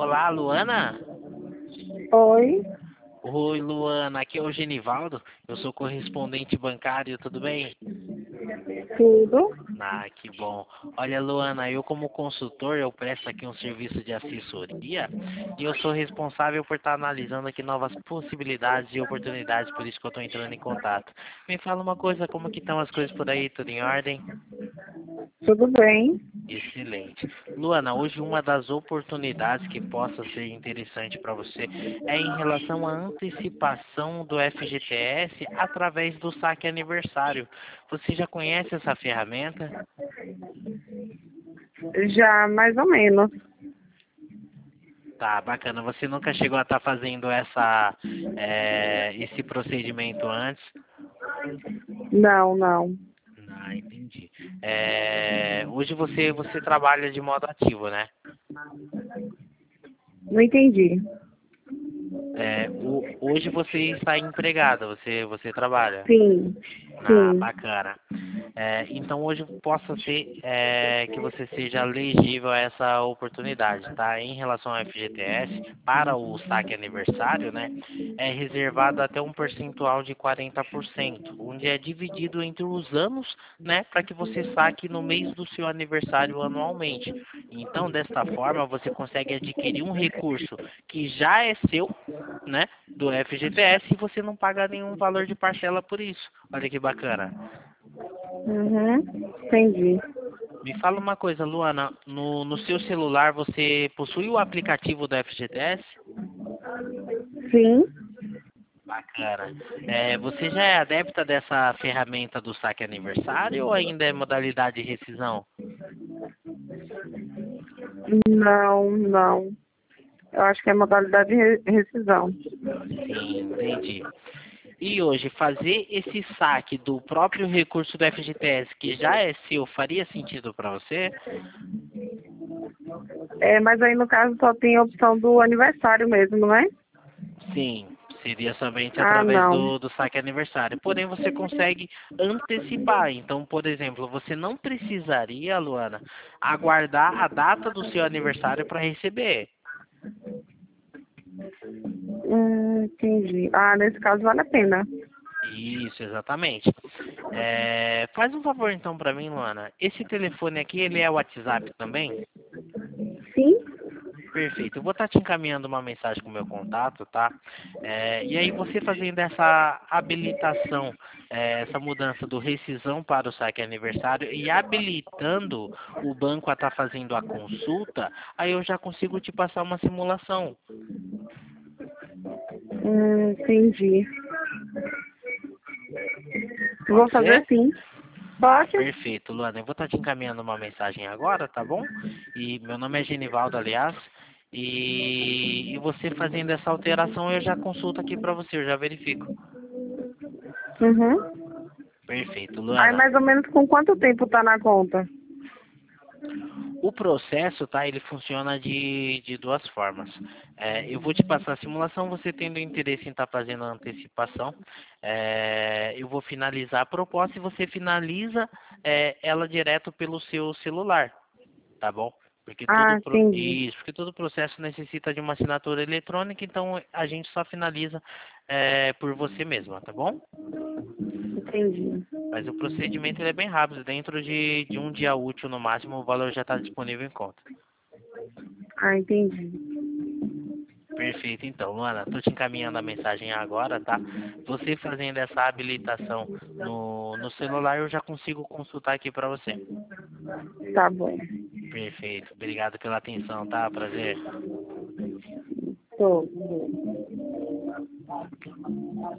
Olá, Luana? Oi, Oi, Luana, aqui é o Genivaldo, eu sou correspondente bancário, tudo bem? tudo? Ah, que bom. Olha, Luana, eu como consultor, eu presto aqui um serviço de assessoria e eu sou responsável por estar analisando aqui novas possibilidades e oportunidades, por isso que eu estou entrando em contato. Me fala uma coisa, como que estão as coisas por aí, tudo em ordem? Tudo bem? Excelente. Luana, hoje uma das oportunidades que possa ser interessante para você é em relação à antecipação do FGTS através do saque aniversário. Você já conhece essa ferramenta? Já mais ou menos. Tá, bacana. Você nunca chegou a estar fazendo esse procedimento antes? Não, não. Ah, entendi. Hoje você trabalha de modo ativo, né? Não entendi. Hoje você está empregada, você trabalha. Sim, Ah, sim. bacana. Então hoje possa ser que você seja elegível a essa oportunidade, tá? Em relação ao FGTS, para o saque aniversário, né? É reservado até um percentual de 40%, onde é dividido entre os anos, né? Para que você saque no mês do seu aniversário anualmente. Então, desta forma, você consegue adquirir um recurso que já é seu, né? Do FGTS e você não paga nenhum valor de parcela por isso. Olha que bacana. Uhum, entendi. Me fala uma coisa, Luana, no seu celular você possui o aplicativo do FGTS? Sim. Bacana. Você já é adepta dessa ferramenta do saque aniversário ou ainda é modalidade de rescisão? Não, não. Eu acho que é modalidade de rescisão. Sim, entendi. E hoje, fazer esse saque do próprio recurso do FGTS, que já é seu, faria sentido para você? Mas aí no caso só tem a opção do aniversário mesmo, não é? Sim, seria somente Ah, através não. do saque aniversário. Porém, você consegue antecipar. Então, por exemplo, você não precisaria, Luana, aguardar a data do seu aniversário para receber. Entendi. Ah, nesse caso vale a pena. Isso, exatamente. Faz um favor então para mim, Luana. Esse telefone aqui, ele é WhatsApp também? Sim? Perfeito. Eu vou estar te encaminhando uma mensagem com o meu contato, tá? E aí você fazendo essa habilitação, essa mudança do rescisão para o saque aniversário e habilitando o banco a estar fazendo a consulta, aí eu já consigo te passar uma simulação. Entendi. Vou Pode fazer ser? assim. Ah, Pode? perfeito, Luana. Eu vou estar te encaminhando uma mensagem agora, tá bom? E meu nome é Genivaldo, aliás. E você fazendo essa alteração, eu já consulto aqui para você, eu já verifico. Uhum. Perfeito, Aí Luana. mais ou menos com quanto tempo tá na conta? O processo, tá? Ele funciona de duas formas. Eu vou te passar a simulação, você tendo interesse em estar fazendo a antecipação. Eu vou finalizar a proposta e você finaliza ela direto pelo seu celular, tá bom? Ah, entendi. Porque todo processo necessita de uma assinatura eletrônica, então a gente só finaliza por você mesma, tá bom? Entendi. Mas o procedimento ele é bem rápido, dentro de um dia útil no máximo, o valor já está disponível em conta. Ah, entendi. Perfeito, então, Luana, estou te encaminhando a mensagem agora, tá? Você fazendo essa habilitação no celular, eu já consigo consultar aqui para você. Tá bom. Perfeito, obrigado pela atenção, tá? Prazer. Tô.